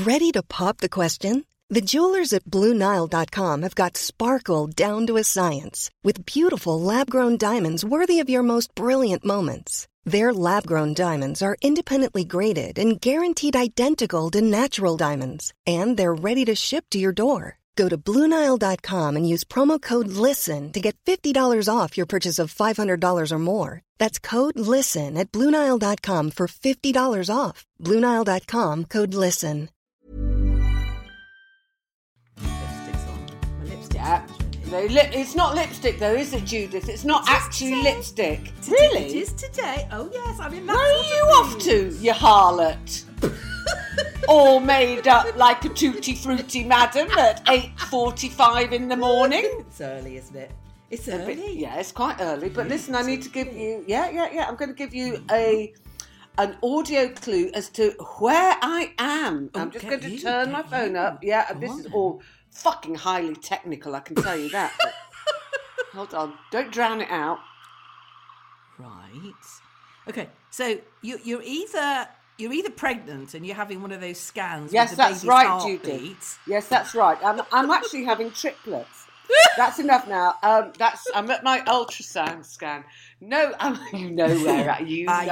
Ready to pop the question? The jewelers at BlueNile.com have got sparkle down to a science with beautiful lab-grown diamonds worthy of your most brilliant moments. Their lab-grown diamonds are independently graded and guaranteed identical to natural diamonds, and they're ready to ship to your door. Go to BlueNile.com and use promo code LISTEN to get $50 off your purchase of $500 or more. That's code LISTEN at BlueNile.com for $50 off. BlueNile.com, code LISTEN. Lipstick's on. My lipstick. Yeah. It's not lipstick though, is it, Judith? It's not actually lipstick. Today, Really? It is today. Oh, yes. I mean, that's Where are you off to, you harlot? All made up like a tutti frutti madam at 8:45 in the morning. It's early, isn't it? It's early. Yeah, it's quite early. But listen, I need to give you... Yeah. I'm going to give you an audio clue as to where I am. I'm just going to turn my phone up. Yeah, and this is all fucking highly technical, I can tell you that. Hold on. Don't drown it out. Right. Okay, so you're either pregnant and you're having one of those scans. Yes, with the that's baby's right, heartbeat. Judith. Yes, that's right. I'm actually having triplets. That's enough now. I'm at my ultrasound scan. No, you know where I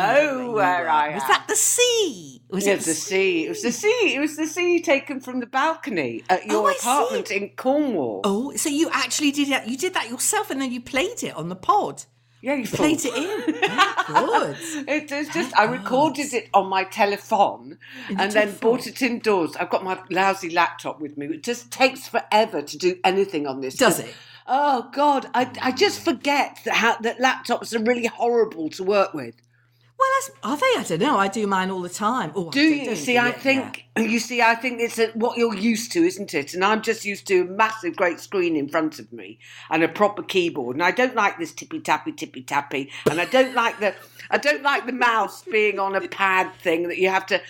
am. Was that the sea? It was the sea. It was the sea. It was the sea taken from the balcony at your apartment in Cornwall. Oh, so you actually did that? You did that yourself, and then you played it on the pod. Yeah, you played it in. Good. It's just I recorded it on my telephone and then brought it indoors. I've got my lousy laptop with me. It just takes forever to do anything on this. Does it? Oh God, I just forget that laptops are really horrible to work with. Well, are they? I don't know. I do mine all the time. Oh, do you see? I think it's what you're used to, isn't it? And I'm just used to a massive, great screen in front of me and a proper keyboard. And I don't like this tippy tappy. And I don't like the mouse being on a pad thing that you have to.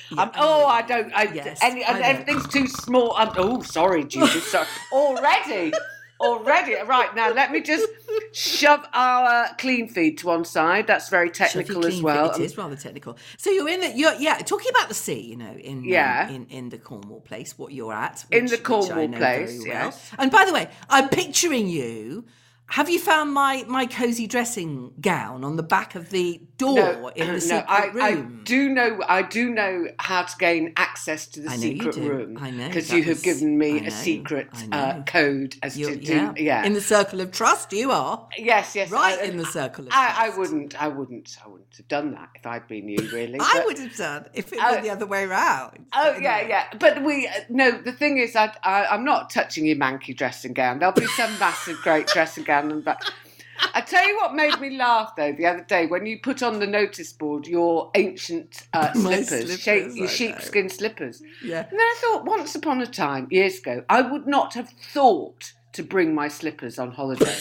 Everything's too small. Sorry, Judith. Sorry. Already. Right, now let me just shove our clean feed to one side. That's very technical as well. It is rather technical. So you're in talking about the sea, in the Cornwall place, what you're at. In the Cornwall place, yes. And by the way, I'm picturing you. Have you found my cosy dressing gown on the back of the door in the secret room? I do know how to gain access to the secret room. I know. Because you have given me a secret code as to do. Yeah. In the circle of trust, you are. Yes. Right in the circle of trust. I wouldn't have done that if I'd been you, really. I would have done if it were the other way around. Oh, yeah. But the thing is, I'm not touching your manky dressing gown. There'll be some massive, great dressing gown. But I tell you what made me laugh though the other day when you put on the notice board your ancient slippers, your sheepskin slippers. Yeah. And then I thought, once upon a time, years ago, I would not have thought to bring my slippers on holiday.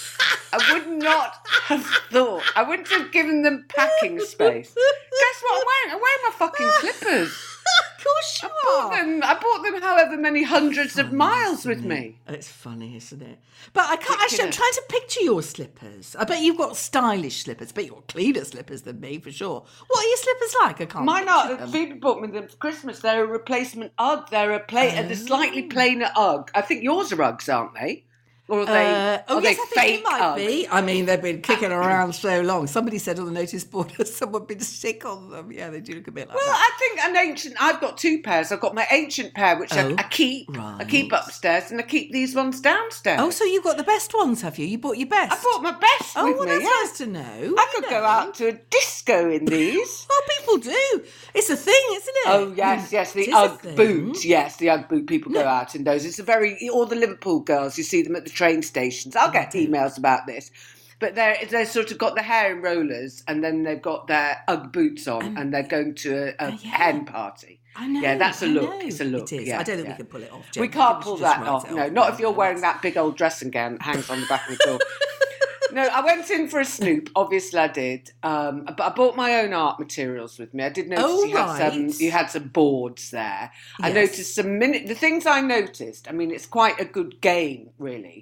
I would not have thought. I wouldn't have given them packing space. Guess what I'm wearing? I'm wearing my fucking slippers. Of course you are. I bought them however many hundreds of miles with me. It's funny, isn't it? But I can't. Actually, I'm trying to picture your slippers. I bet you've got stylish slippers. I bet you've got cleaner slippers than me, for sure. What are your slippers like? I can't. Mine are. Phoebe bought me them for Christmas. They're a replacement UGG. They're a slightly plainer UGG. I think yours are UGGs, aren't they? Or are they, are they I think fake it might UGG? be. I mean, they've been kicking around so long. Somebody said on the notice board that someone been sick on them. Yeah, they do look a bit like that. Well, I think I've got two pairs. I've got my ancient pair, which I keep. Right. I keep upstairs, and I keep these ones downstairs. Oh, so you've got the best ones, have you? You bought your best? I bought my best with me, that's yeah. nice to know. I could go out to a disco in these. Well, people do. It's a thing, isn't it? Oh, yes, the UGG boot. Yes, the UGG boot. People go out in those. It's all the Liverpool girls, you see them at the train stations. I'll get emails about this. But they're sort of got the hair in rollers and then they've got their UGG boots on and they're going to a hen party. I know. Yeah, that's a look. It's a look. It is. Yeah, I don't think we can pull it off, Jen. We can't pull that off. No, not if you're wearing that big old dressing gown that hangs on the back of the door. No, I went in for a snoop. Obviously, I did. But I bought my own art materials with me. I did notice you had some boards there. Yes. I noticed the things I noticed. I mean, it's quite a good game, really.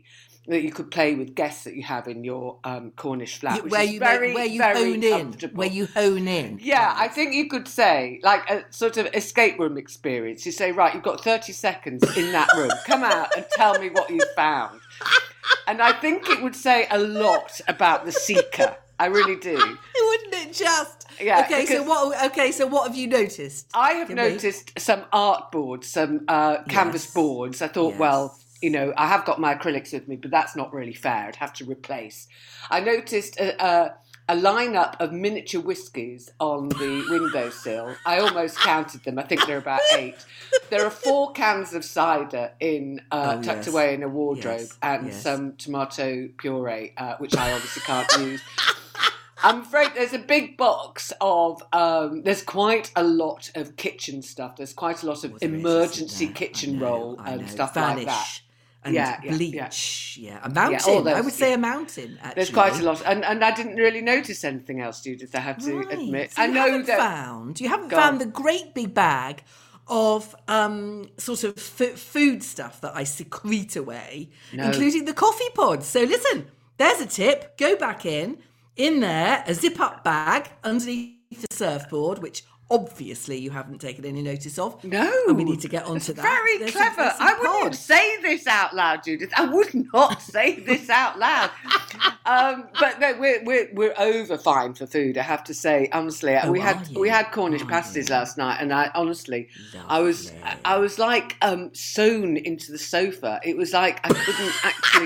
that you could play with guests that you have in your Cornish flat, which where is you very where you hone in. Yeah, right. I think you could say, like a sort of escape room experience. You say, right, you've got 30 seconds in that room. Come out and tell me what you found. And I think it would say a lot about the seeker. I really do. Wouldn't it just? Yeah. Okay, so what have you noticed? I have noticed some art boards, some canvas boards. I thought, well, you know, I have got my acrylics with me, but that's not really fair. I'd have to replace. I noticed a lineup of miniature whiskies on the windowsill. I almost counted them. I think there are about 8. There are 4 cans of cider tucked away in a wardrobe, and some tomato puree, which I obviously can't use. I'm afraid there's a big box of, there's quite a lot of kitchen stuff. There's quite a lot of emergency kitchen roll and stuff like that. And bleach, a mountain. I would say a mountain. Actually, there's quite a lot, and I didn't really notice anything else, Judith. I have to admit. So you haven't found the great big bag of sort of food stuff that I secrete away, including the coffee pods. So listen, there's a tip. Go back in there, a zip-up bag underneath the surfboard, which obviously you haven't taken any notice of. No. And we need to get onto that. Very clever. I wouldn't say this out loud, Judith. I would not say this out loud. But no, we're over fine for food, I have to say, honestly. We had Cornish pasties last night, and I honestly, I was like sewn into the sofa. It was like I couldn't actually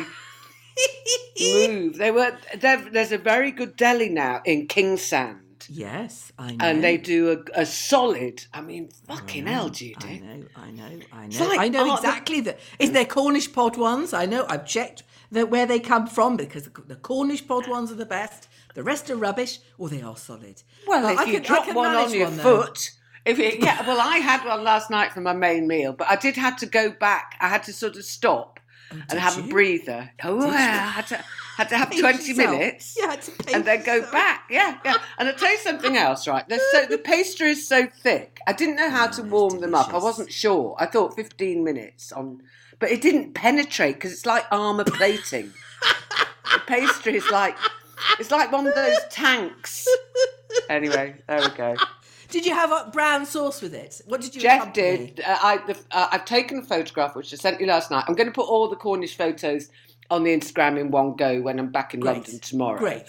move. There's a very good deli now in Kingsand. Yes, I know. And they do a solid, I mean, fucking hell, Judith. I know. I know exactly that. Is there Cornish pod ones? I know, I've checked where they come from, because the Cornish pod ones are the best. The rest are rubbish, or they are solid. Well, if you drop one on your foot... I had one last night for my main meal, but I did have to go back. I had to sort of stop and have a breather. I had to have 20 minutes and then go back. Yeah. And I'll tell you something else, right? The pastry is so thick. I didn't know how to warm them up. I wasn't sure. I thought 15 minutes but it didn't penetrate because it's like armour plating. The pastry is it's like one of those tanks. Anyway, there we go. Did you have a brown sauce with it? What did you? Jeff did. I've taken a photograph, which I sent you last night. I'm going to put all the Cornish photos on the Instagram in one go when I'm back in London tomorrow. Great.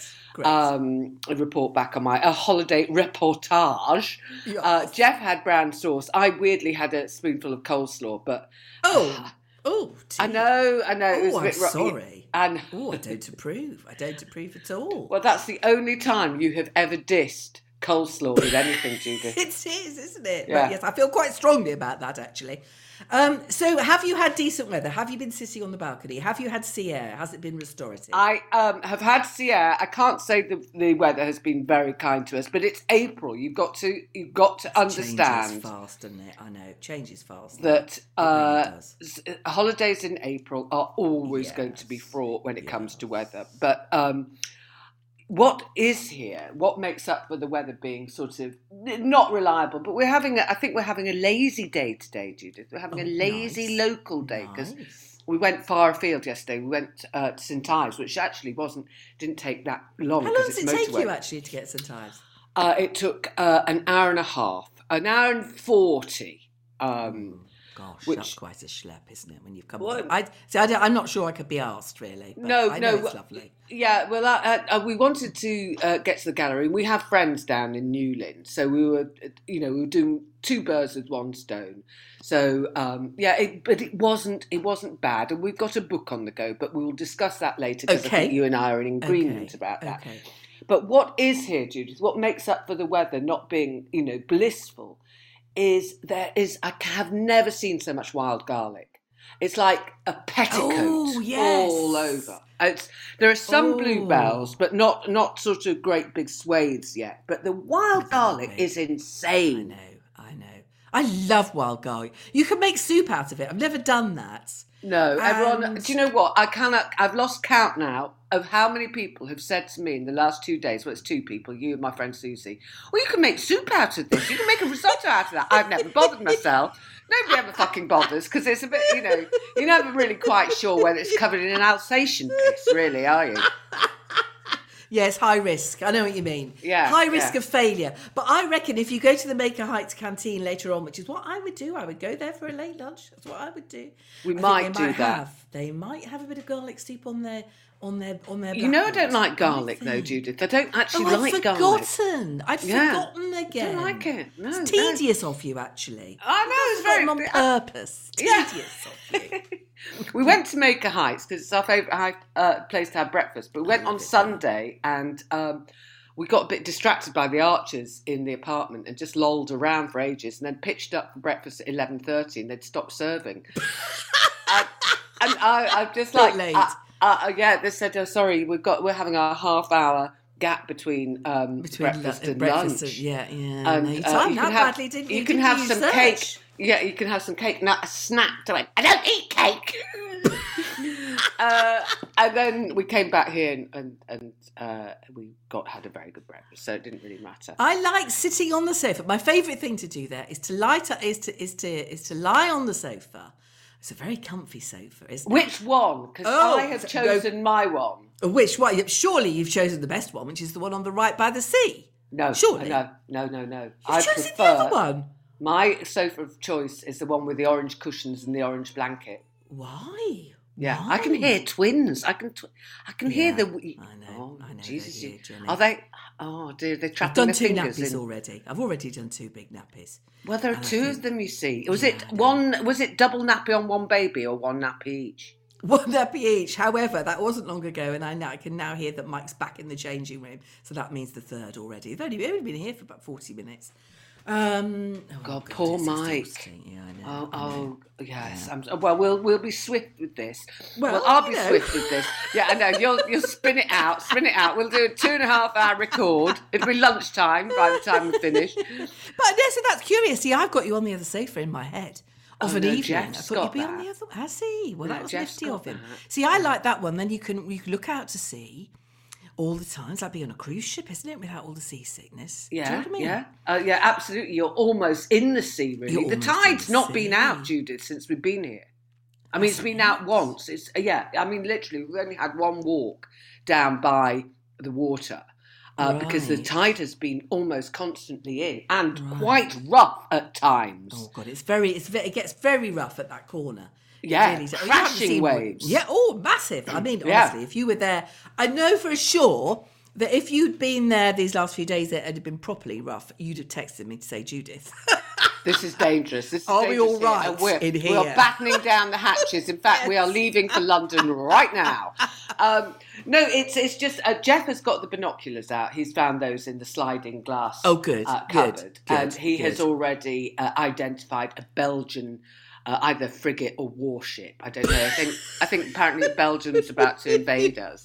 A report back on my holiday reportage. Yes. Jeff had brown sauce. I weirdly had a spoonful of coleslaw, but... I know. It was a bit rocky. Sorry. I don't approve. I don't approve at all. Well, that's the only time you have ever dissed coleslaw with anything, Judith. It is, isn't it? Yeah. But yes, I feel quite strongly about that, actually. So have you had decent weather? Have you been sitting on the balcony? Have you had sea air? Has it been restorative? I have had sea air. I can't say the weather has been very kind to us, but it's April. You've got to understand. Changes fast, doesn't it? I know, it changes fast. That really holidays in April are always going to be fraught when it comes to weather. But what is here? What makes up for the weather being sort of not reliable? But I think we're having a lazy day today, Judith. We're having a lazy local day because we went far afield yesterday. We went to St Ives, which actually didn't take that long. How long does it take you actually to get to St Ives? It took an hour and a half, an hour and 40. Gosh, that's quite a schlep, isn't it? When you've come. I'm not sure I could be asked really. But No, I know it's lovely. Yeah, well, we wanted to get to the gallery. We have friends down in Newlyn, so we were doing 2 birds with one stone. So but it wasn't bad, and we've got a book on the go, but we will discuss that later because I think you and I are in agreement about that. Okay. But what is here, Judith? What makes up for the weather not being, blissful? I have never seen so much wild garlic. It's like a petticoat all over. There are some bluebells, but not sort of great big swathes yet. But the wild garlic is insane. I know. I love wild garlic. You can make soup out of it. I've never done that. No, everyone. Do you know what? I've lost count now of how many people have said to me in the last 2 days, well, it's 2 people, you and my friend Susie, well, you can make soup out of this. You can make a risotto out of that. I've never bothered myself. Nobody ever fucking bothers because it's a bit, you're never really quite sure whether it's covered in an Alsatian piss, really, are you? Yes, high risk. I know what you mean. Yeah, high risk of failure. But I reckon if you go to the Maker Heights canteen later on, which is what I would do, I would go there for a late lunch. That's what I would do. They might do that. They might have a bit of garlic soup on their. I don't like garlic though, Judith. I don't actually like garlic. I'd forgotten again. I don't like it. No, it's tedious of you, actually. I know, it's very on purpose. Tedious of you. We went to Maker Heights because it's our favourite place to have breakfast. But we went on Sunday and we got a bit distracted by the archers in the apartment and just lolled around for ages and then pitched up for breakfast at 11:30 and they'd stopped serving. and I'm just like... late. They said, "Oh, sorry, we're having a half-hour gap between breakfast and lunch." And you you can have some cake. Yeah, you can have some cake. Not a snack. I went, I don't eat cake. And then we came back here and we had a very good breakfast, so it didn't really matter. I like sitting on the sofa. My favourite thing to do there is to lie on the sofa. It's a very comfy sofa, isn't it? Which one? Because I have chosen my one. Which one? Surely you've chosen the best one, which is the one on the right by the sea. No, surely. No. You've chosen the other one. My sofa of choice is the one with the orange cushions and the orange blanket. Why? Yeah, I can hear twins. I can hear the. I know. Jesus, are they? Oh dear, they're trapping their fingers in. I've done 2 nappies already. I've already done 2 big nappies. Well, there are 2 of them. You see, was it double nappy on one baby or one nappy each? One nappy each. However, that wasn't long ago, and I can now hear that Mike's back in the changing room, so that means the 3rd already. They've only been here for about 40 minutes. God, poor Mike. Yeah, I know. Yes. Yeah. Well, we'll be swift with this. Well, I'll be swift with this. Yeah, I know. You'll spin it out. We'll do a 2.5-hour record. It'll be lunchtime by the time we finish. But so that's curious. See, I've got you on the other sofa in my head. Of an evening, Jeff's I thought you'd be on the other. Has he? Well, that was nifty of him. See, I like that one. Then you can look out to sea all the time. It's like being on a cruise ship, isn't it? Without all the seasickness. Yeah, do you know what I mean? Yeah, absolutely. You're almost in the sea, really. The tide's not been out, Judith, since we've been here. I mean, it's been out once. Literally, we've only had one walk down by the water because the tide has been almost constantly in and quite rough at times. Oh God, it gets very rough at that corner. Yeah, really, crashing waves. Yeah, massive. I mean, honestly, if you were there, I know for sure that if you'd been there these last few days, it had been properly rough. You'd have texted me to say, Judith, this is dangerous. Are we all right in here? We're battening down the hatches. In fact, we are leaving for London right now. No, it's just Jeff has got the binoculars out. He's found those in the sliding glass. Good, cupboard, good, and he has already identified a Belgian. Either frigate or warship. I don't know. I think apparently Belgium's about to invade us.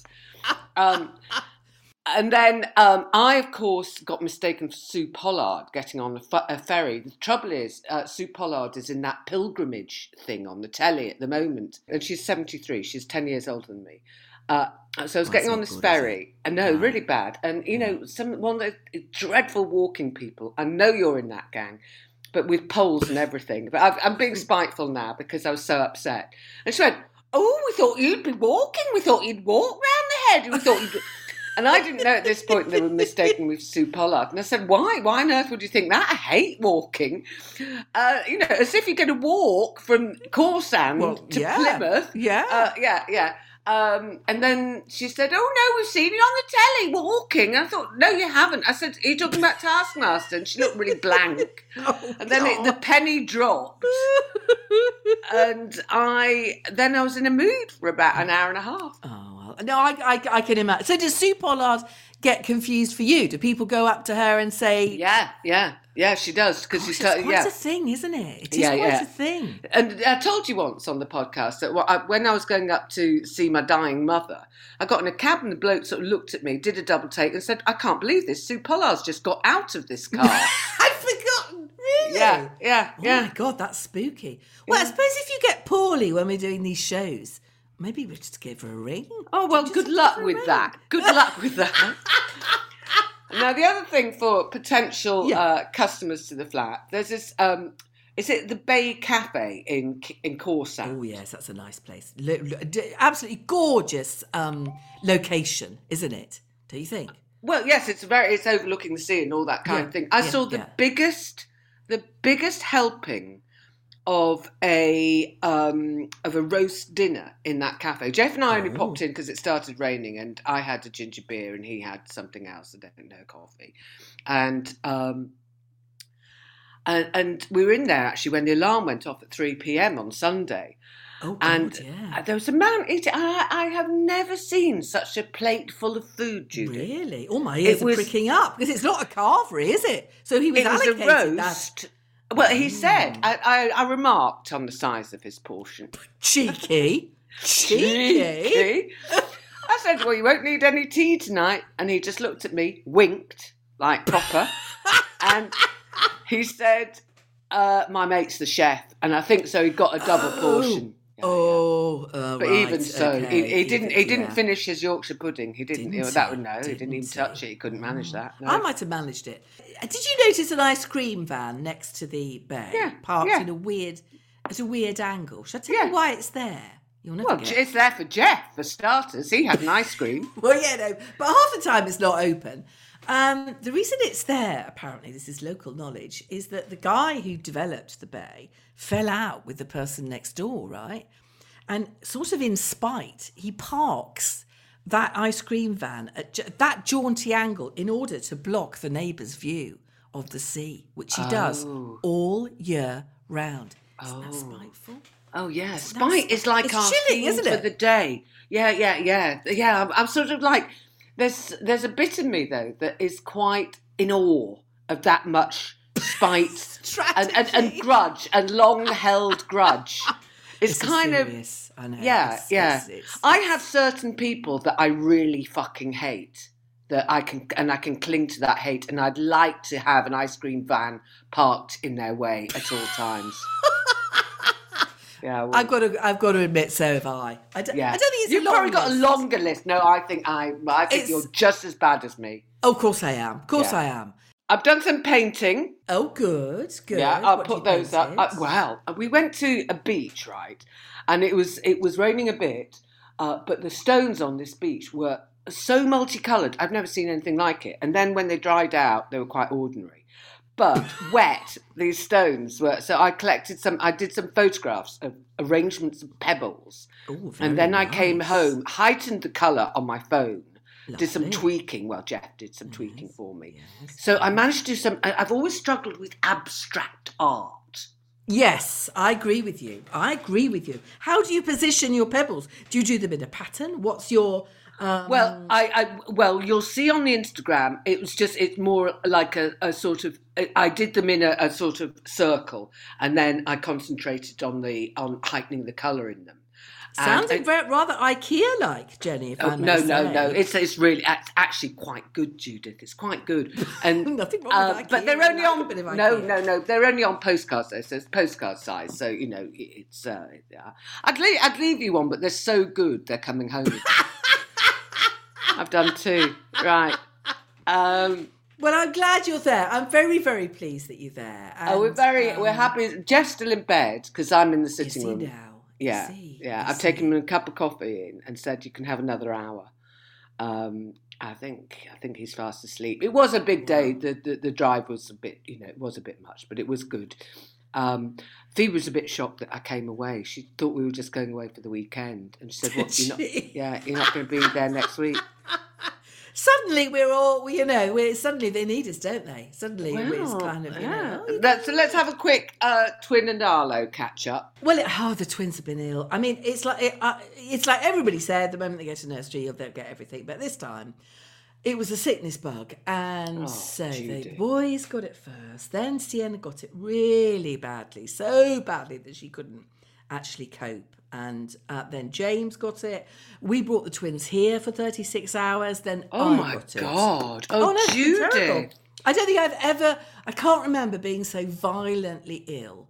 And then I, of course, got mistaken for Sue Pollard getting on a ferry. The trouble is, Sue Pollard is in that pilgrimage thing on the telly at the moment. And she's 73. She's 10 years older than me. So I was getting on this ferry. I know, really bad. And, one of the dreadful walking people. I know you're in that gang. But with poles and everything. But I'm being spiteful now because I was so upset. And she went, "Oh, we thought you'd be walking. We thought you'd walk round the head. We thought you'd..." And I didn't know at this point they were mistaken with Sue Pollard. And I said, "Why? Why on earth would you think that? I hate walking." As if you're going to walk from Corsand to Plymouth. Yeah. And then she said, "Oh no, we've seen you on the telly walking." And I thought, "No, you haven't." I said, "Are you talking about Taskmaster?" And she looked really blank. And then the penny dropped. And I was in a mood for about an hour and a half. Oh, well. No, I can imagine. So does Sue Pollard get confused for you? Do people go up to her and say... Yeah, she does. Because it's quite a thing, isn't it? It is quite a thing. And I told you once on the podcast that when I was going up to see my dying mother, I got in a cab and the bloke sort of looked at me, did a double take and said, "I can't believe this. Sue Pollard's just got out of this car." I'd forgotten. Really? Yeah. Oh my God, that's spooky. Well, I suppose if you get poorly when we're doing these shows, Maybe we just give her a ring. Oh, well, good luck with that. Good luck with that. Now, the other thing for potential customers to the flat, there's this, is it the Bay Cafe in Corsac? Oh, yes, that's a nice place. Absolutely gorgeous location, isn't it? Do you think? Well, yes, it's overlooking the sea and all that kind of thing. I saw the biggest helping of a roast dinner in that cafe. Jeff and I only popped in because it started raining, and I had a ginger beer and he had something else. I don't know, coffee, and we were in there actually when the alarm went off at 3 p.m. on Sunday. Oh, God, and there was a man eating. I have never seen such a plate full of food, Judith. Really? All my ears are pricking up because it's not a carvery, is it? So he was allocated a roast. Well, he said, I remarked on the size of his portion. Cheeky. I said, well, you won't need any tea tonight. And he just looked at me, winked, like proper. And he said, my mate's the chef. And I think so he got a double portion. But right, even so, okay. he didn't finish his Yorkshire pudding. He didn't. He didn't even touch it. He couldn't manage that. No. I might have managed it. Did you notice an ice cream van next to the bay, parked at a weird angle? Should I tell you why it's there? You'll never get. It's there for Jeff for starters. He had an ice cream. Well, yeah, no, but half the time it's not open. The reason it's there, apparently, this is local knowledge, is that the guy who developed the bay fell out with the person next door, right? And sort of in spite, he parks that ice cream van at that jaunty angle in order to block the neighbour's view of the sea, which he does all year round. Isn't that spiteful? Oh, yeah. Spite is like our theme for the day. Yeah. I'm sort of like... There's a bit in me, though, that is quite in awe of that much spite and grudge and long-held grudge. It's kind serious. I know. Yeah. I have certain people that I really fucking hate that I can cling to that hate, and I'd like to have an ice cream van parked in their way at all times. Yeah, well, I've got to admit, so have I. I don't think it's You've probably got a longer list. No, I think you're just as bad as me. Oh, of course I am. I am. I've done some painting. Oh, good. Yeah, I'll put those up. Well, we went to a beach, right? And it was raining a bit, but the stones on this beach were so multicoloured. I've never seen anything like it. And then when they dried out, they were quite ordinary. But wet, these stones were. So I did some photographs of arrangements of pebbles. Ooh, and then nice. I came home, heightened the colour on my phone, Lovely. did some tweaking. Well, Jeff did some tweaking for me. Yes. So I managed to do some. I've always struggled with abstract art. Yes, I agree with you. How do you position your pebbles? Do you do them in a pattern? What's your... Well, well, you'll see on the Instagram, it's more like a sort of, I did them in a sort of circle, and then I concentrated on heightening the colour in them. Sounding rather IKEA-like, Jenny. No. It's really actually quite good, Judith. It's quite good. And nothing wrong with IKEA. But they're only on no. They're only on postcards though, so it's postcard size. So you know, it's. I'd leave you one, but they're so good. They're coming home. I've done 2. Right. Well, I'm glad you're there. I'm very, very pleased that you're there. And, we're happy. Jeff's still in bed because I'm in the sitting room. Now. Yeah. I've taken him a cup of coffee in and said you can have another hour. I think he's fast asleep. It was a big day. The drive was a bit, it was a bit much, but it was good. Phoebe was a bit shocked that I came away. She thought we were just going away for the weekend, and she said, "What? You're not going to be there next week." Suddenly suddenly they need us, don't they? Suddenly it's kind of, So let's have a quick Twin and Arlo catch up. Well, the twins have been ill. I mean, it's like everybody said, the moment they go to nursery, they'll get everything. But this time, it was a sickness bug. And the boys got it first. Then Sienna got it really badly, so badly that she couldn't actually cope. And then James got it. We brought the twins here for 36 hours. Then I got it. God. Oh, no, Judith. I don't think I can't remember being so violently ill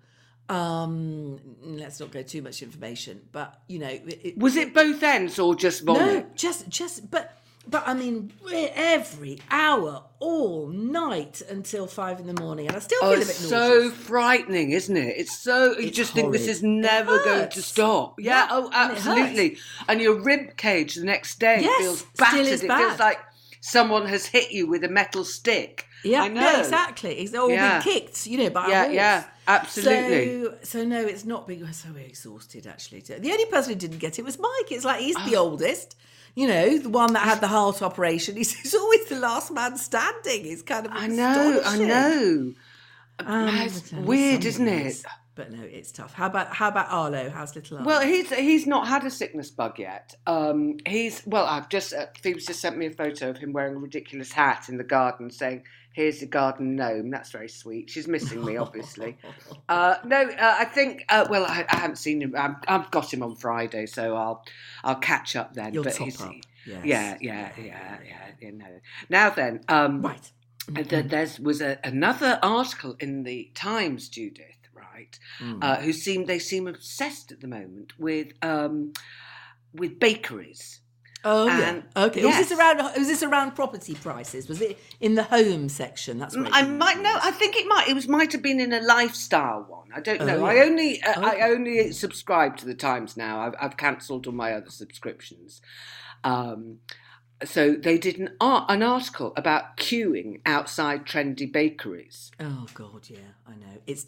Let's not go too much information, but was it both ends or just vomit? No, but I mean, every hour, all night until 5 a.m, and I still feel a bit nauseous. So frightening, isn't it? It's you just think this is never going to stop. Yeah, absolutely. And your rib cage the next day feels battered. It feels like someone has hit you with a metal stick. Yeah, I know. Yeah, exactly. It's all been kicked, by a horse. Yeah, absolutely. So no, it's not big. We're so exhausted, actually. The only person who didn't get it was Mike. It's like he's the oldest. The one that had the heart operation. He's always the last man standing. It's kind of astonishing. I know. It's weird, isn't it? But no, it's tough. How about Arlo? How's little Arlo? Well, he's not had a sickness bug yet. I've just Phoebe's just sent me a photo of him wearing a ridiculous hat in the garden, saying, "Here's the garden gnome." That's very sweet. She's missing me, obviously. I think. I haven't seen him. I've got him on Friday, so I'll catch up then. You'll top up. Yes. Yeah. Now then, right. There was another article in the Times, Judith. Right, they seem obsessed at the moment with bakeries. Oh, yeah. Okay. Yes. Was this around property prices? Was it in the home section? That's what I think it might have been in a lifestyle one. I don't know. Yeah. I only subscribe to the Times now. I've cancelled all my other subscriptions. So they did an article about queuing outside trendy bakeries. Oh God, yeah, I know. It's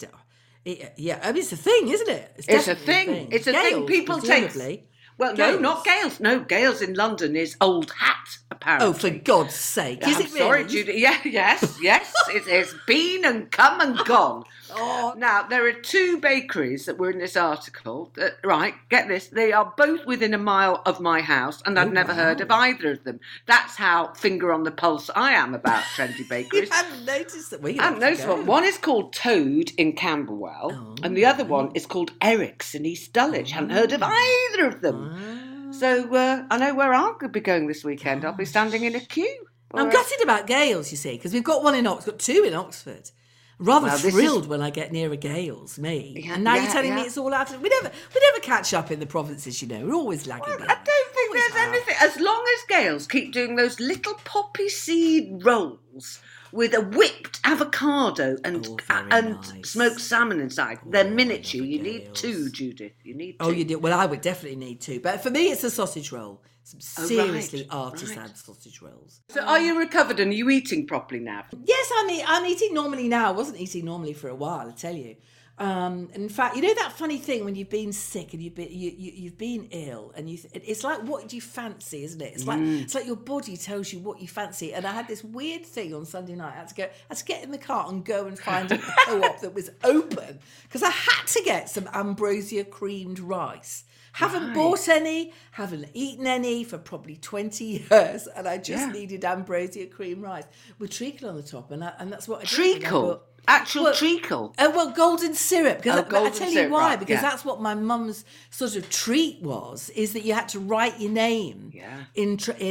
it's a thing, isn't it? It's a thing. It's a thing. People take. Well, Gales. No, not Gales. No, Gales in London is Old Hat, apparently. Oh, for God's sake. Is it really? Sorry, Judy. Yeah, yes. It's been and come and gone. Oh. Now, there are 2 bakeries that were in this article. Right, get this. They are both within a mile of my house, and I've never heard of either of them. That's how finger on the pulse I am about trendy bakeries. You hadn't noticed that? I haven't noticed one. One is called Toad in Camberwell, and the other one is called Eric's in East Dulwich. Hadn't heard of either of them. So I know where I'll be going this weekend. I'll be standing in a queue. I'm gutted about Gales, you see, because we've got one in Oxford, got 2 in Oxford. Rather thrilled when I get near a Gales, me. Yeah, and now you're telling me it's all out of... We never catch up in the provinces, We're always lagging behind. I don't think there's anything... As long as Gales keep doing those little poppy seed rolls with a whipped avocado and nice. Smoked salmon inside, they're miniature. You need 2, Judith. You need 2. Oh, you do? Well, I would definitely need 2. But for me, it's a sausage roll. Some seriously artisan sausage rolls. So are you recovered and are you eating properly now? Yes, I'm eating normally now. I wasn't eating normally for a while, I tell you. And in fact, that funny thing when you've been sick and you've been ill, and it's like, what do you fancy, isn't it? It's like your body tells you what you fancy. And I had this weird thing on Sunday night. I had to get in the car and go and find a co-op that was open because I had to get some ambrosia creamed rice. Haven't bought any, haven't eaten any for probably 20 years, and I just needed ambrosia cream rice with treacle on the top, and that's what I did. Treacle? Treacle? Well, golden syrup. Because I tell you why, because that's what my mum's sort of treat was, is that you had to write your name in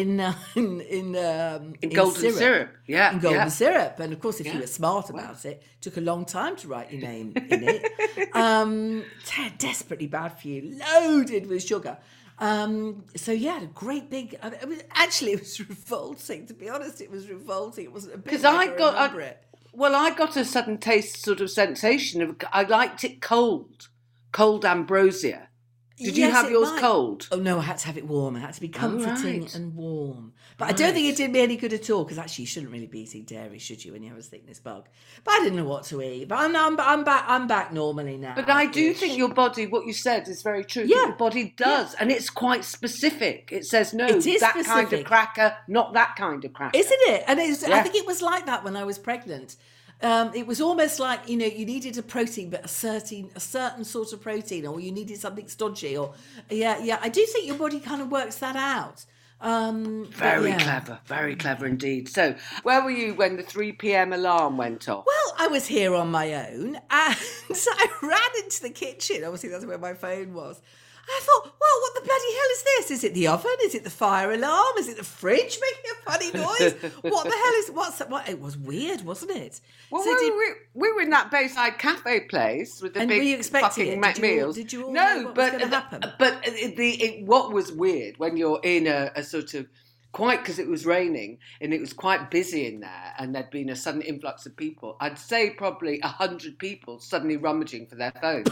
golden syrup. Yeah. In golden syrup. And of course, if you were smart about it took a long time to write your name in it. Desperately bad for you. Loaded with sugar. A great big... It was revolting, to be honest. It was revolting. It wasn't a bit... Because I got a sudden taste sort of sensation of... I liked it cold ambrosia. Did you have yours cold? Oh, no, I had to have it warm. It had to be comforting and warm. But I don't think it did me any good at all, because actually you shouldn't really be eating dairy, should you, when you have a thickness bug? But I didn't know what to eat. But I'm back normally now. But I do think your body, what you said is very true. Yeah. Your body does, and it's quite specific. It says, no, that kind of cracker, not that kind of cracker. Isn't it? And I think it was like that when I was pregnant. It was almost like, you needed a protein, but a certain sort of protein, or you needed something stodgy, or I do think your body kind of works that out. Very clever indeed. So, where were you when the 3 p.m. alarm went off? Well, I was here on my own, and I ran into the kitchen. Obviously, that's where my phone was. I thought, well, what the bloody hell is this? Is it the oven? Is it the fire alarm? Is it the fridge making a funny noise? What the hell is what? It was weird, wasn't it? Well, we were in that Bayside Cafe place with the and big were you expecting fucking it? meals. Did you all no, know what but was going to happen? But what was weird when you're in a sort of quite, because it was raining and it was quite busy in there, and there'd been a sudden influx of people. I'd say probably 100 people suddenly rummaging for their phones.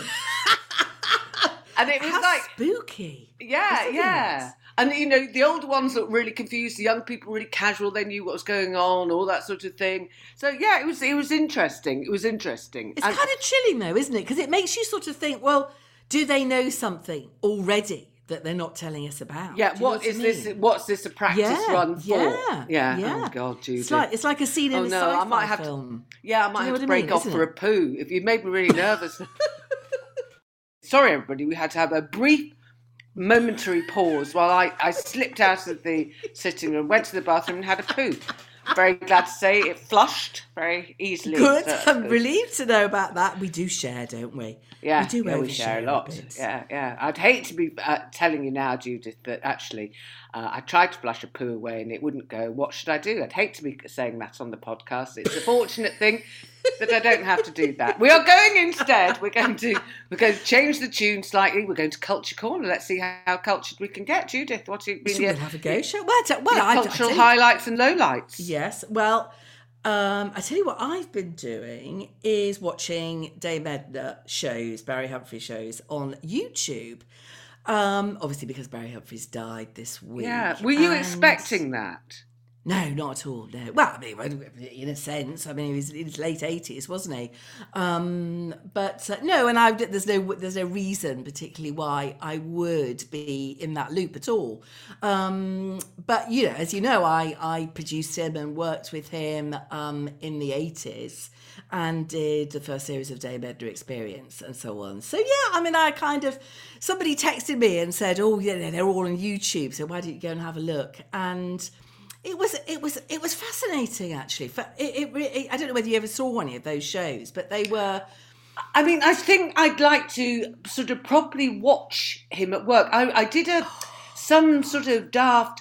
And it was How spooky. Yeah. And, you know, the older ones looked really confused. The young people really casual. They knew what was going on, all that sort of thing. So, yeah, it was interesting. It was interesting. It's kind of chilling, though, isn't it? Because it makes you sort of think, well, do they know something already that they're not telling us about? Yeah, this? What's this a practice run for? Yeah. Oh, God, Judy. It's like a scene in a sci-fi film. I might have to break off for a poo. If you made me really nervous. Sorry, everybody, we had to have a brief momentary pause while I slipped out of the sitting room, went to the bathroom and had a poo. Very glad to say it flushed very easily. Good. I'm relieved to know about that. We do share, don't we? Yeah, we share a lot. Yeah. I'd hate to be telling you now, Judith, that actually I tried to flush a poo away and it wouldn't go. What should I do? I'd hate to be saying that on the podcast. It's a fortunate thing that I don't have to do that. We are going instead. We're going to change the tune slightly. We're going to Culture Corner. Let's see how cultured we can get. Judith, what do you mean? We'll have a go. Cultural highlights and lowlights. Yes. Well, I tell you what I've been doing is watching Dame Edna shows, Barry Humphries shows on YouTube. Obviously because Barry Humphries died this week. Yeah. Were you expecting that? No, not at all. No. Well, I mean, in a sense, I mean, he was in his late 80s, wasn't he? But no, and there's no reason particularly why I would be in that loop at all. But you know, as you know, I produced him and worked with him in the 80s and did the first series of Dame Edna Experience and so on. So yeah, I mean, somebody texted me and said, "Oh yeah, they're all on YouTube. So why don't you go and have a look?" And It was fascinating, actually. I don't know whether you ever saw any of those shows, but they were. I mean, I think I'd like to sort of properly watch him at work. I did some sort of daft,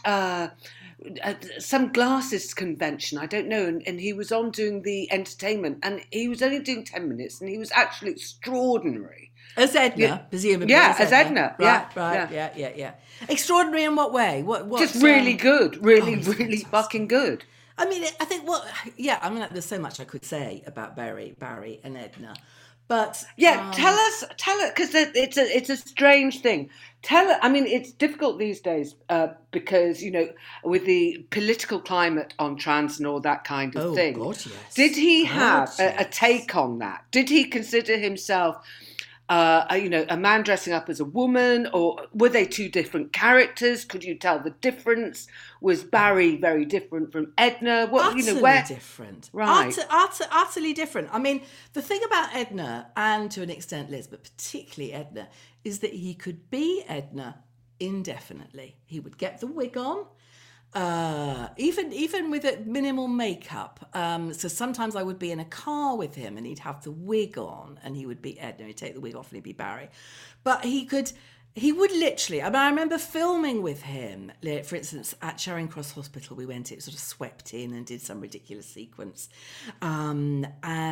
some glasses convention, I don't know, and he was on doing the entertainment, and he was only doing 10 minutes, and he was actually extraordinary. As Edna, presumably. Yeah, as Edna. Right. Yeah. Extraordinary in what way? What? Just really good. Really fucking good. I mean, I think there's so much I could say about Barry and Edna. But tell us, because it's a strange thing. I mean, it's difficult these days because, you know, with the political climate on trans and all that kind of thing. God, yes. Did he have a take on that? Did he consider himself a man dressing up as a woman, or were they two different characters? Could you tell the difference? Was Barry very different from Edna? Different, right? Utterly different. I mean, the thing about Edna, and to an extent Liz, but particularly Edna, is that he could be Edna indefinitely. He would get the wig on. Even with a minimal makeup. So sometimes I would be in a car with him and he'd have the wig on and he would be Edna, he'd take the wig off and he'd be Barry. But he would literally, I mean, I remember filming with him, for instance, at Charing Cross Hospital, it sort of swept in and did some ridiculous sequence. And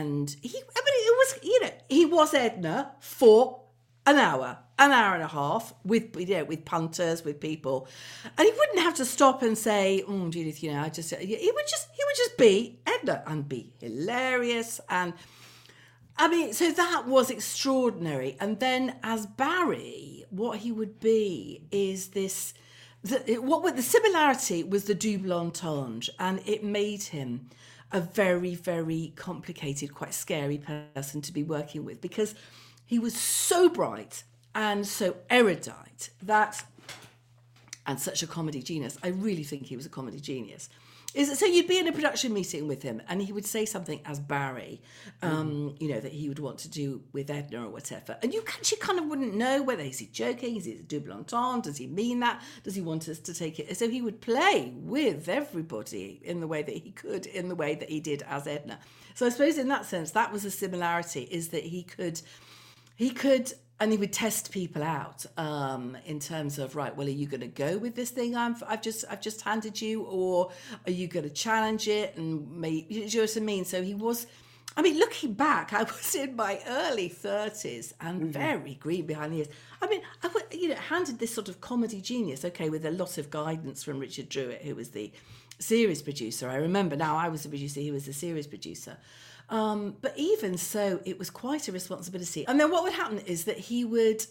he was Edna for an hour and a half with punters, with people, and he wouldn't have to stop and say, "Oh, Judith, he would just be Edna and be hilarious." And I mean, so that was extraordinary. And then as Barry, what he would be is this. The similarity was the double entendre, and it made him a very, very complicated, quite scary person to be working with, because he was so bright and so erudite and such a comedy genius. I really think he was a comedy genius. So you'd be in a production meeting with him and he would say something as Barry, that he would want to do with Edna or whatever. And you kind of wouldn't know whether he's joking, is it a double entendre, does he mean that, does he want us to take it? So he would play with everybody in the way that he could, in the way that he did as Edna. So I suppose in that sense, that was a similarity, is that he could and he would test people out in terms of, right, well, are you going to go with this thing I've just handed you, or are you going to challenge it? And you know what I mean? So he was, I mean, looking back, I was in my early 30s and very green behind the ears. I mean, handed this sort of comedy genius, okay, with a lot of guidance from Richard Druitt, who was the series producer. I remember now, I was the producer, he was the series producer. But even so, it was quite a responsibility. And then what would happen is that he would,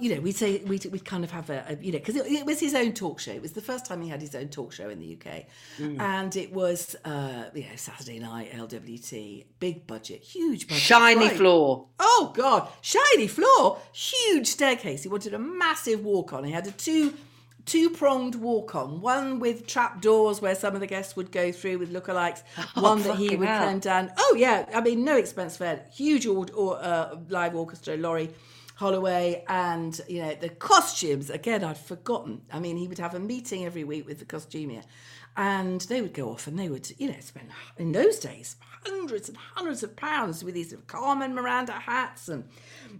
we'd kind of have because it was his own talk show. It was the first time he had his own talk show in the UK. And it was, Saturday night, LWT, big budget, huge budget. Shiny floor. Oh, God, shiny floor, huge staircase. He wanted a massive walk-on. He had a two-pronged walk-on, one with trap doors where some of the guests would go through with lookalikes, one that he would climb down. Oh, yeah, I mean, no expense spared. Huge live orchestra, Laurie Holloway, and, the costumes, again, I'd forgotten. I mean, he would have a meeting every week with the costumier, and they would go off and they would, spend, in those days, hundreds and hundreds of pounds with these Carmen Miranda hats and,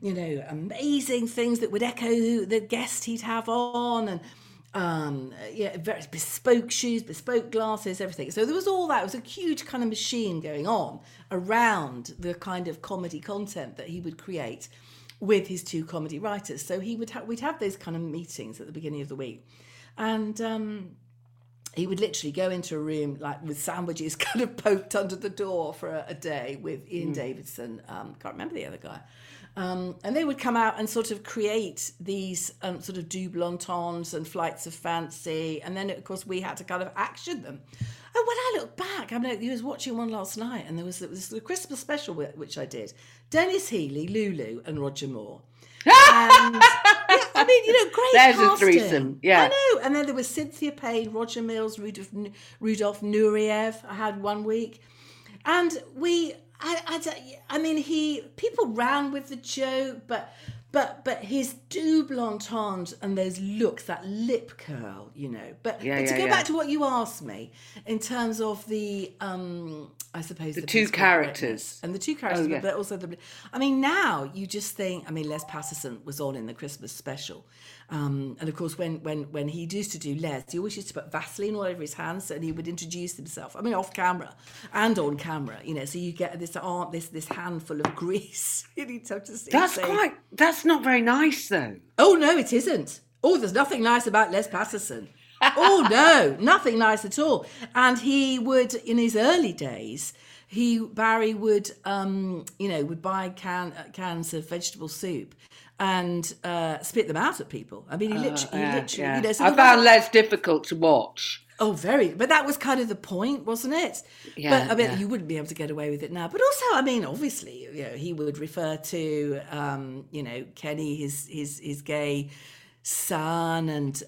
amazing things that would echo the guest he'd have on, and very bespoke shoes, bespoke glasses, everything. So there was all that. It was a huge kind of machine going on around the kind of comedy content that he would create with his two comedy writers. So we'd have those kind of meetings at the beginning of the week, and he would literally go into a room like with sandwiches kind of poked under the door for a day with Ian Davidson. Can't remember the other guy. And they would come out and sort of create these sort of double entendres and flights of fancy. And then, of course, we had to kind of action them. And when I look back, I mean, I was watching one last night, and there was the Christmas special, which I did. Dennis Healy, Lulu, and Roger Moore. And, great There's casting. a threesome, yeah. I know. And then there was Cynthia Payne, Roger Mills, Rudolph Nureyev. I had one week. And people ran with the joke, but his double entendre and those looks, that lip curl, But to go back to what you asked me, in terms of the, I suppose the two characters and the two characters, but also now you just think, Les Patterson was on in the Christmas special, and of course when he used to do Les, he always used to put Vaseline all over his hands, and he would introduce himself. Off camera and on camera, so you get this handful of grease. You need to see. That's not very nice, though. Oh no, it isn't. Oh, there's nothing nice about Les Patterson. Oh no, nothing nice at all. And he would, in his early days, Barry would, would buy cans of vegetable soup and spit them out at people. I mean, he literally. So I found Les difficult to watch. Oh, very. But that was kind of the point, wasn't it? Yeah. But you wouldn't be able to get away with it now. But also, obviously, he would refer to, Kenny, his gay son, and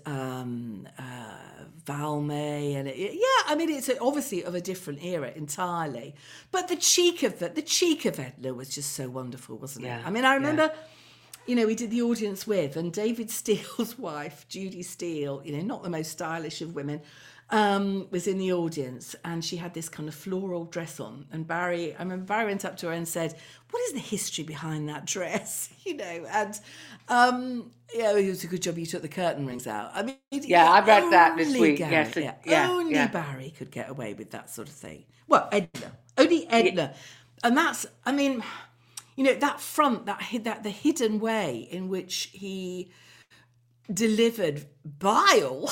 Valmay, and it's obviously of a different era entirely. But the cheek of Edna was just so wonderful, wasn't it? I remember. We did the audience with, and David Steele's wife, Judy Steele, not the most stylish of women, was in the audience, and she had this kind of floral dress on. And I remember Barry went up to her and said, "What is the history behind that dress?" And it was a good job you took the curtain rings out. I read that this week. Only Barry could get away with that sort of thing. Well, only Edna, and that's, that front, that the hidden way in which he delivered bile,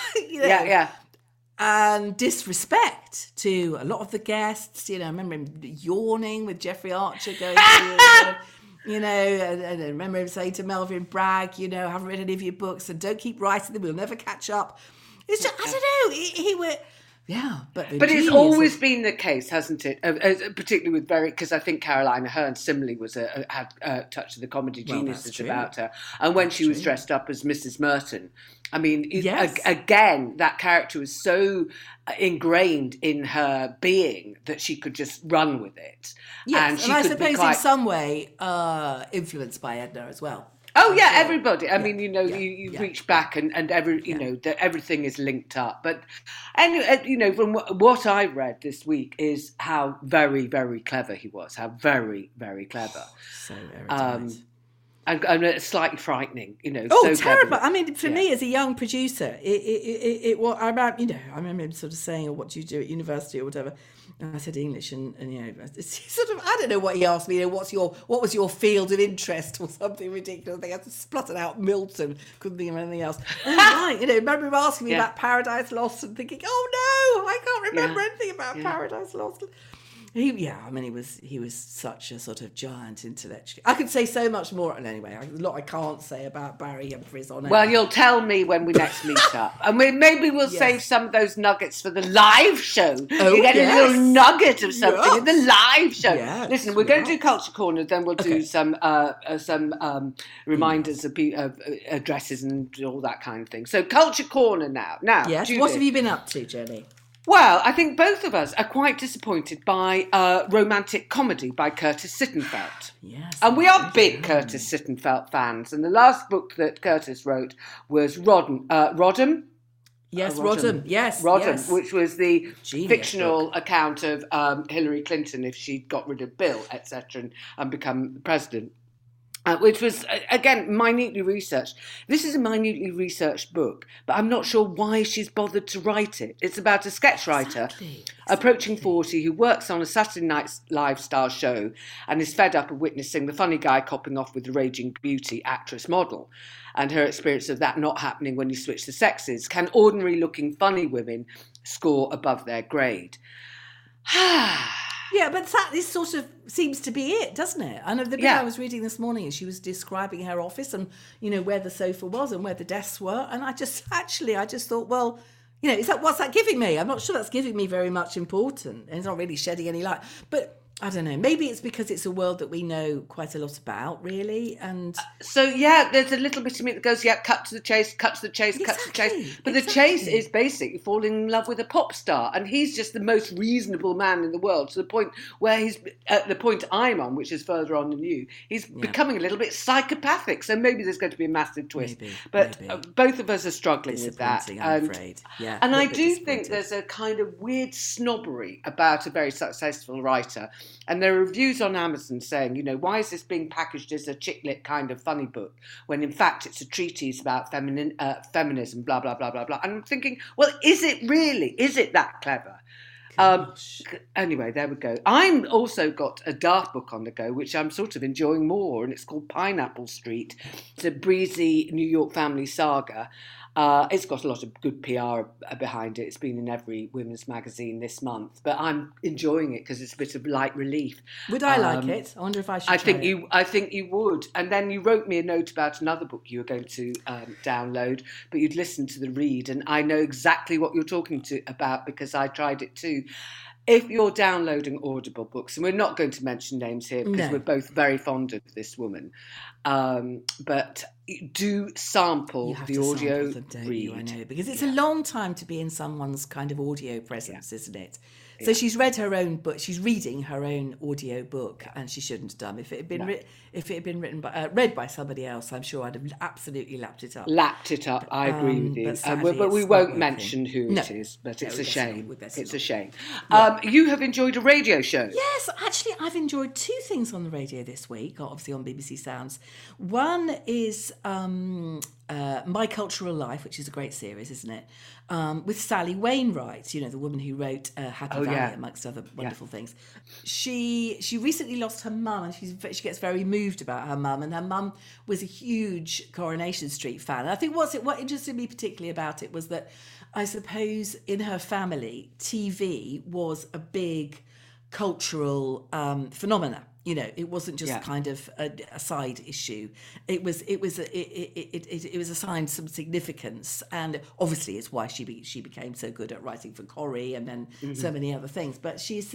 and disrespect to a lot of the guests. I remember him yawning with Jeffrey Archer going through, and I remember him saying to Melvin Bragg, I haven't read any of your books, and don't keep writing them, we'll never catch up. It's just, I don't know, he were... Yeah, but it's always been the case, hasn't it? Particularly with because I think Caroline Aherne similarly had a touch of the comedy geniuses about her. And when she was dressed up as Mrs. Merton, again, that character was so ingrained in her being that she could just run with it. Yes, and I suppose in some way influenced by Edna as well. Oh yeah, everybody. You reach back and everything is linked up. But anyway, from what I read this week is how very, very clever he was. How very, very clever. So very nice. and slightly frightening, Oh, so terrible! clever. I mean, for me as a young producer, I remember him sort of saying, "Oh, what do you do at university or whatever?" And I said English, and sort of, I don't know what he asked me. What was your field of interest or something ridiculous? I think I spluttered out Milton, couldn't think of anything else. And right, remember him asking me about Paradise Lost and thinking, "Oh no, I can't remember anything about Paradise Lost." He was such a sort of giant intellectually. I could say so much more. And anyway, a lot I can't say about Barry Humphries on it. Well, you'll tell me when we next meet up. And maybe we'll save some of those nuggets for the live show. Oh, you get a little nugget of something in the live show. Yes, Listen, we're going to do Culture Corner, then we'll do some reminders of addresses and all that kind of thing. So Culture Corner now. Yes. Judith, what have you been up to, Jenny? Well, I think both of us are quite disappointed by romantic comedy by Curtis Sittenfeld. Yes. And we are big Curtis Sittenfeld fans. And the last book that Curtis wrote was Rodham. Yes, Rodham. Yes. Rodham, which was the fictional book. account of Hillary Clinton if she'd got rid of Bill, etc., and become president. Which was, again, minutely researched. This is a minutely researched book, but I'm not sure why she's bothered to write it. It's about a sketch writer approaching 40 who works on a Saturday Night Live style show and is fed up of witnessing the funny guy copping off with the raging beauty actress model, and her experience of that not happening when you switch the sexes. Can ordinary-looking funny women score above their grade? Yeah, but this sort of seems to be it, doesn't it? And the bit I was reading this morning, she was describing her office and, where the sofa was and where the desks were. And I just thought, well, what's that giving me? I'm not sure that's giving me very much important. And it's not really shedding any light. But I don't know. Maybe it's because it's a world that we know quite a lot about, really. And there's a little bit of me that goes, cut to the chase. But the chase is basically falling in love with a pop star. And he's just the most reasonable man in the world, to the point where he's, at the point I'm on, which is further on than you, he's becoming a little bit psychopathic. So maybe there's going to be a massive twist. But both of us are struggling with that. I'm afraid. Yeah, and I do think there's a kind of weird snobbery about a very successful writer. And there are reviews on Amazon saying, why is this being packaged as a chick lit kind of funny book when in fact it's a treatise about feminism, blah, blah, blah, blah, blah. And I'm thinking, well, is it really? Is it that clever? Anyway, there we go. I'm also got a Dark book on the go, which I'm sort of enjoying more, and it's called Pineapple Street. It's a breezy New York family saga. It's got a lot of good PR behind it. It's been in every women's magazine this month, but I'm enjoying it because it's a bit of light relief. Would I like it? I wonder if I should. I think you would. And then you wrote me a note about another book you were going to download, but you'd listened to the read, and I know exactly what you're talking about because I tried it too. If you're downloading Audible books, and we're not going to mention names here because we're both very fond of this woman, but do sample the audio read. I know, because it's a long time to be in someone's kind of audio presence, isn't it? So she's read her own book. She's reading her own audio book, and she shouldn't have done. If it had been written by read by somebody else, I'm sure I'd have absolutely lapped it up. I agree with you. But we won't mention who it is. But it's a shame. It's a shame. You have enjoyed a radio show. Yes, actually, I've enjoyed two things on the radio this week. Obviously on BBC Sounds. One is My Cultural Life, which is a great series, isn't it? With Sally Wainwright, the woman who wrote Happy Valley, amongst other wonderful things. She recently lost her mum, and she gets very moved about her mum, and her mum was a huge Coronation Street fan. And I think what interested me particularly about it was that I suppose in her family, TV was a big cultural phenomena. It wasn't just kind of a side issue. It was assigned some significance, and obviously it's why she became so good at writing for Corrie and then so many other things. But she's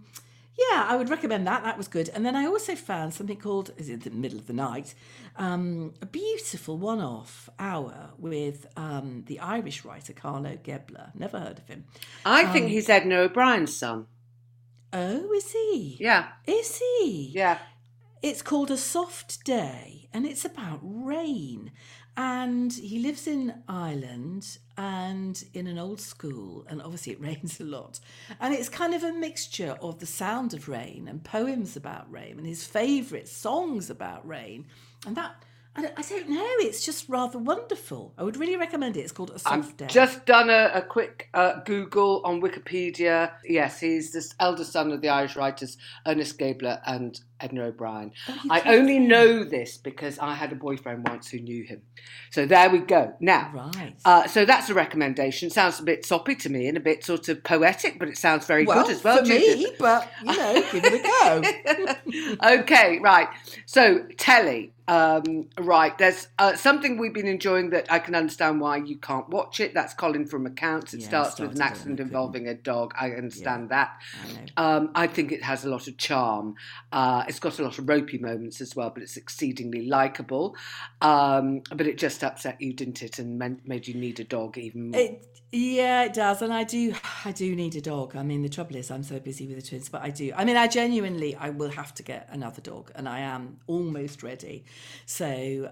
I would recommend that. That was good. And then I also found something called, is in the middle of the night, a beautiful one-off hour with the Irish writer Carlo Gebler. Never heard of him. I think he's Edna O'Brien's son. Oh, is he? Yeah. Is he? Yeah. It's called A Soft Day, and it's about rain. And he lives in Ireland and in an old school, and obviously it rains a lot. And it's kind of a mixture of the sound of rain and poems about rain and his favourite songs about rain. And that, I don't know, it's just rather wonderful. I would really recommend it. It's called A Soft Day. I've just done a quick Google on Wikipedia. Yes, he's the elder son of the Irish writers Ernest Gabler and Edna O'Brien. I only know this because I had a boyfriend once who knew him. So there we go. Now, right. So that's a recommendation. Sounds a bit soppy to me and a bit sort of poetic, but it sounds very good as well. For me, but, give it a go. Okay, right. So, telly. Right, there's something we've been enjoying that I can understand why you can't watch it. That's Colin from Accounts. It starts with an accident involving a dog. I understand that. I think it has a lot of charm. It's got a lot of ropey moments as well, but it's exceedingly likeable. But it just upset you, didn't it? And made you need a dog even more. It does, and I do need a dog. I mean, the trouble is I'm so busy with the twins, but I do. I mean, I will have to get another dog, and I am almost ready. So,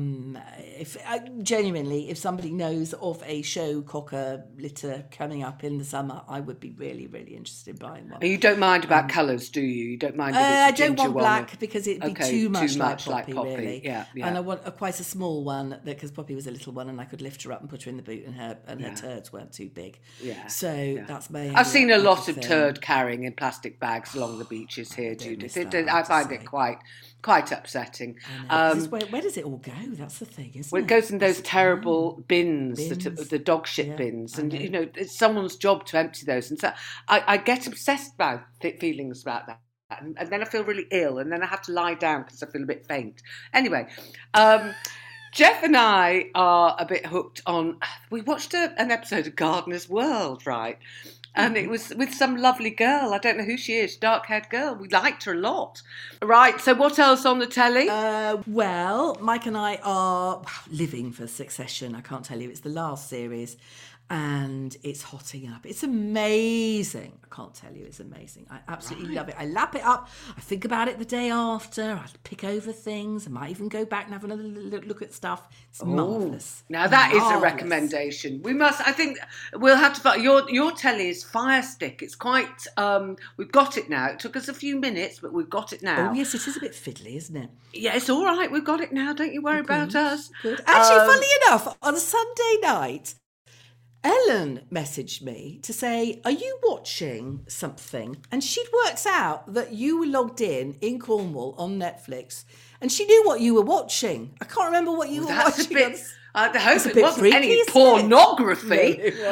if somebody knows of a show cocker litter coming up in the summer, I would be really, really interested in buying one. And you don't mind about colours, do you? You don't mind? I don't want black because it'd be too much like Poppy, really. Yeah. And I want quite a small one because Poppy was a little one, and I could lift her up and put her in the boot, and her turds weren't too big. That's my. I've seen a lot of turd carrying in plastic bags along the beaches here, Judith. I find it quite upsetting. Where does it all go? That's the thing, isn't it? Well, it goes in those terrible bins. The dog shit bins, and it's someone's job to empty those. And so I get obsessed about feelings about that. And then I feel really ill, and then I have to lie down because I feel a bit faint. Anyway, Jeff and I are a bit hooked on... We watched an episode of Gardener's World, right? And it was with some lovely girl. I don't know who she is, dark-haired girl. We liked her a lot. Right, so what else on the telly? Well, Mike and I are living for Succession. I can't tell you. It's the last series. And it's hotting up. It's amazing. I can't tell you, it's amazing. I absolutely love it. I lap it up. I think about it the day after. I pick over things. I might even go back and have another look at stuff. It's marvellous. Now that is a recommendation. I think we'll have to... Your telly is Fire Stick. It's quite... we've got it now. It took us a few minutes, but we've got it now. Oh, yes, it is a bit fiddly, isn't it? Yeah, it's all right. We've got it now. Don't you worry about us. Good. Actually, funnily enough, on a Sunday night... Ellen messaged me to say, are you watching something? And she'd worked out that you were logged in Cornwall on Netflix, and she knew what you were watching. I can't remember what you were watching. I hope it wasn't freaky, any pornography. No,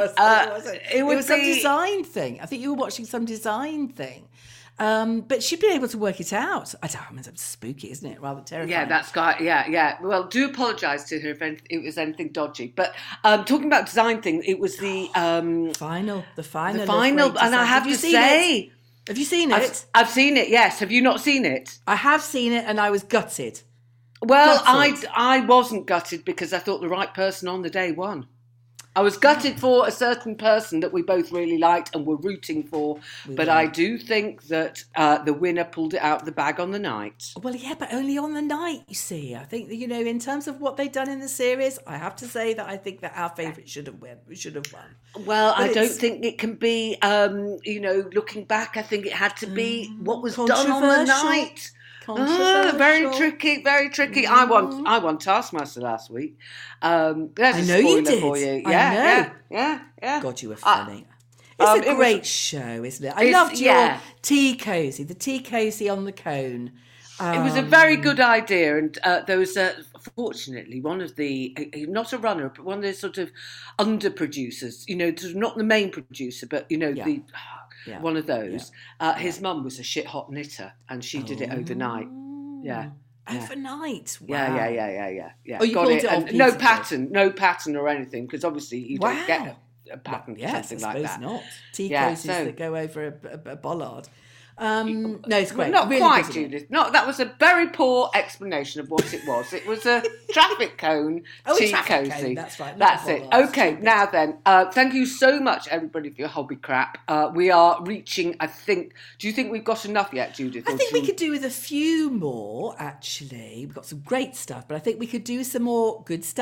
it was some design thing. I think you were watching some design thing. But she'd been able to work it out. I mean, it's spooky, isn't it? Rather terrifying. Yeah, that's got. Yeah. Well, do apologise to her if it was anything dodgy. But talking about design thing, it was the final. The final, and I have to say, have you seen it? I've seen it. Yes. Have you not seen it? I have seen it, and I was gutted. Well, I wasn't gutted because I thought the right person on the day won. I was gutted for a certain person that we both really liked and were rooting for, but I do think that the winner pulled it out of the bag on the night. Well, yeah, but only on the night, you see. I think, in terms of what they've done in the series, I have to say that I think that our favourite should have won. Well, but I don't think it can be, looking back, I think it had to be what was done on the night. Very tricky, very tricky. I won Taskmaster last week. There's a spoiler for you. Yeah. God, you were funny. It's a great show, isn't it? I loved your tea cosy, the tea cosy on the cone. It was a very good idea, and there was fortunately one of the not a runner, but one of the sort of under producers. Not the main producer, but one of those. His mum was a shit hot knitter, and she did it overnight. Yeah. Overnight. Wow. Yeah. Oh, you called it off no pattern or anything, because obviously you don't get a pattern or something like that. Not tea cozies that go over a bollard. No, it's great. Not really quite, Judith. No, that was a very poor explanation of what it was. It was a traffic cone tea cosy. That's right. That's it. Okay, now then, thank you so much, everybody, for your hobby crap. We are reaching, I think... Do you think we've got enough yet, Judith? I think we could do with a few more, actually. We've got some great stuff, but I think we could do some more good stuff.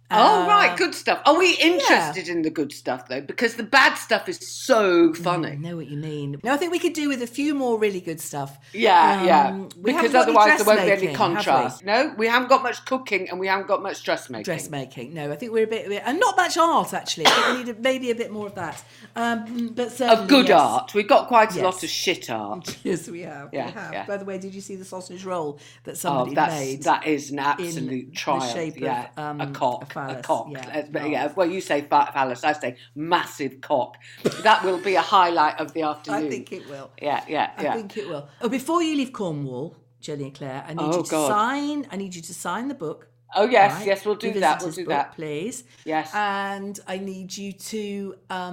Right, good stuff. Are we interested in the good stuff, though? Because the bad stuff is so funny. I know what you mean. No, I think we could do with a few more really good stuff. Yeah. Because otherwise there won't be any contrast. No, we haven't got much cooking and we haven't got much dressmaking. No, I think we're a bit... And not much art, actually. I think we need maybe a bit more of that. But certainly, of good art. We've got quite a lot of shit art. Yes, we have. Yeah. By the way, did you see the sausage roll that somebody made? That is an absolute triumph. The shape of a cock. phallus. A cock. Well, you say phallus, I say massive cock. That will be a highlight of the afternoon. I think it will. Yeah. I think it will. Oh, before you leave Cornwall, Jenny and Claire, I need you to sign the book. Oh yes, right? yes, we'll do that. We'll do that, please. Yes. And I need you to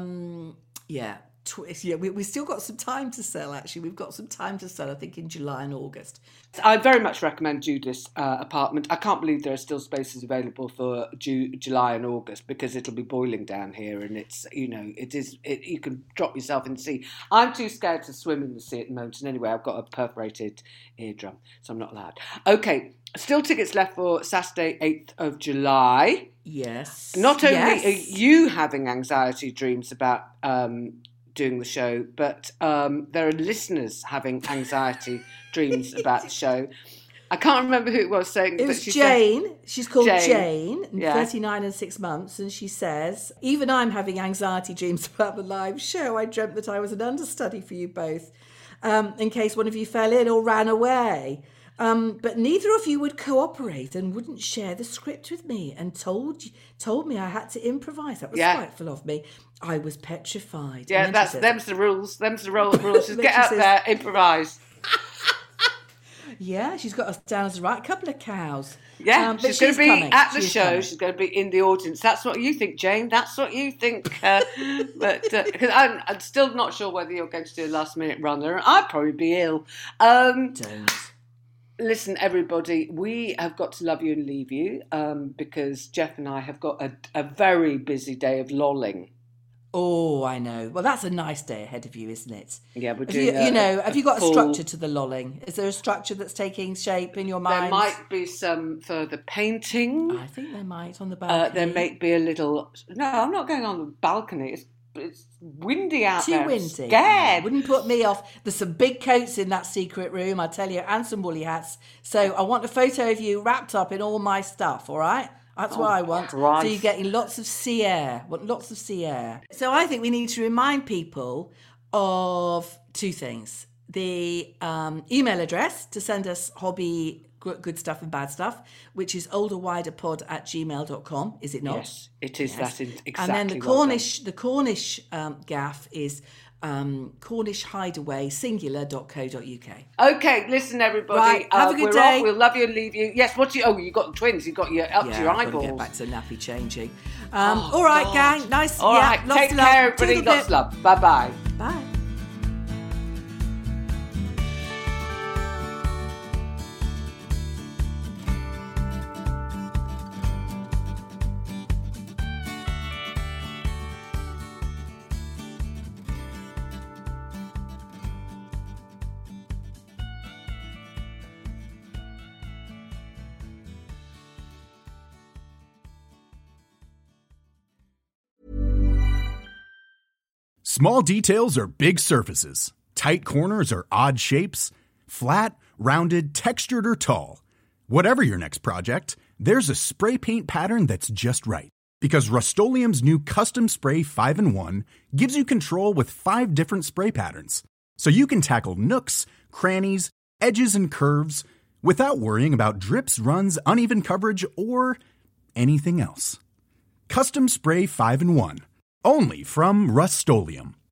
we still got some time to sell, actually. We've got some time to sell, I think, in July and August. I very much recommend Judith's apartment. I can't believe there are still spaces available for July and August because it'll be boiling down here and it's, you can drop yourself in the sea. I'm too scared to swim in the sea at the moment. And anyway, I've got a perforated eardrum, so I'm not allowed. Okay, still tickets left for Saturday, 8th of July. Yes. Not only are you having anxiety dreams about... doing the show, but there are listeners having anxiety dreams about the show. I can't remember who it was saying. It was Jane. She's called Jane, 39 and 6 months, and she says, even I'm having anxiety dreams about the live show. I dreamt that I was an understudy for you both, in case one of you fell in or ran away. But neither of you would cooperate and wouldn't share the script with me and told me I had to improvise. That was spiteful of me. I was petrified. Yeah, them's the rules. Them's the rules. Just get out there, improvise. Yeah, she's got us down as the right couple of cows. Yeah, she's going to be at the show. She's going to be in the audience. That's what you think, Jane. That's what you think. But because I'm still not sure whether you're going to do a last-minute runner. I'd probably be ill. Don't. Listen, everybody, we have got to love you and leave you because Jeff and I have got a very busy day of lolling. Oh, I know. Well, that's a nice day ahead of you, isn't it? Yeah, we're doing have you got a structure to the lolling? Is there a structure that's taking shape in your mind? There might be some further painting. I think there might on the balcony. There might be a little... No, I'm not going on the balcony. It's windy out there. Too windy. Scared. Wouldn't put me off. There's some big coats in that secret room, I tell you, and some woolly hats. So I want a photo of you wrapped up in all my stuff, all right? That's what I want. Christ. So you're getting lots of sea air. Lots of sea air. So I think we need to remind people of two things. The email address to send us hobby good stuff and bad stuff, which is olderwiderpod@gmail.com, is it not? Yes, it is. Yes. That is exactly. And then the Cornish gaff is CornishHideaway, singular.co.uk. Okay, listen, everybody. Right, have a good day. Off. We'll love you and leave you. Yes, you got the twins. You got your up to your eyeballs. Get back to nappy changing. All right, God. Gang. Nice. All right, take care, everybody. Lots of love. Bye-bye. Bye. Small details are big surfaces. Tight corners are odd shapes. Flat, rounded, textured, or tall. Whatever your next project, there's a spray paint pattern that's just right. Because Rust-Oleum's new Custom Spray 5-in-1 gives you control with 5 different spray patterns. So you can tackle nooks, crannies, edges, and curves without worrying about drips, runs, uneven coverage, or anything else. Custom Spray 5-in-1. Only from Rust-Oleum.